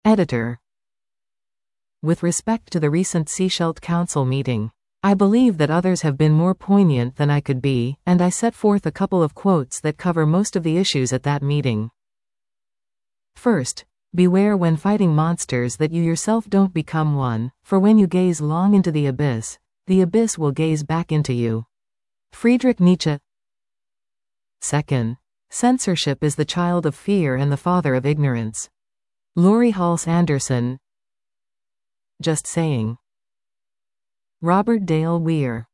Editor. With respect to the recent Sechelt Council meeting, I believe that others have been more poignant than I could be, and I set forth a couple of quotes that cover most of the issues at that meeting. First, beware when fighting monsters that you yourself don't become one, for when you gaze long into the abyss will gaze back into you. Friedrich Nietzsche. Second, censorship is the child of fear and the father of ignorance. Laurie Halse Anderson. Just saying. Robert Dale Weir.